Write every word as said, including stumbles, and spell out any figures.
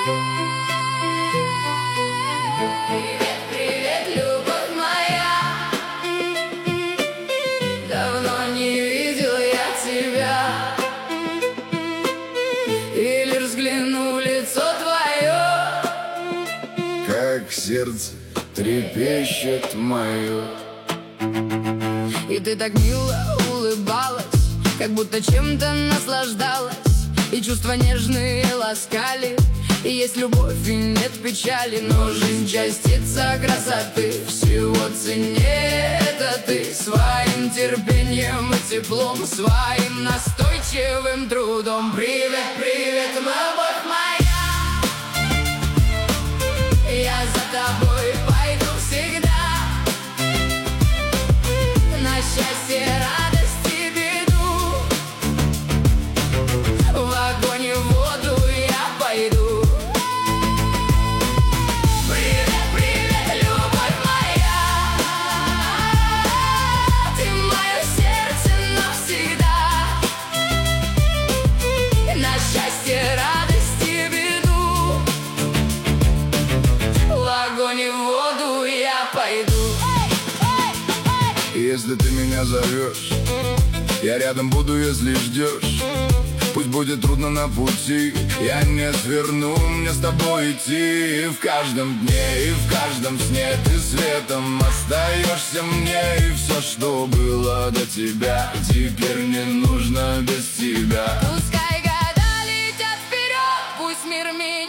Привет, привет, любовь моя. Давно не видел я тебя, и лишь взглянул в лицо твое, как сердце трепещет мое. и ты так мило улыбалась, как будто чем-то наслаждалась, и чувства нежные ласкали. И есть любовь, и нет печали, но жизнь частица красоты. Всего ценнее это ты, своим терпением и теплом, своим настойчивым трудом. Привет, привет, любовь моя, я за тобой пойду всегда, на счастье, радость и беду, в огонь и в воду я пойду. Если ты меня зовешь, я рядом буду, если ждешь. Пусть будет трудно на пути, я не сверну, мне с тобой идти. И в каждом дне, и в каждом сне ты светом остаешься мне. И все, что было до тебя, теперь не нужно без тебя. Пускай года летят вперед, пусть мир меняется.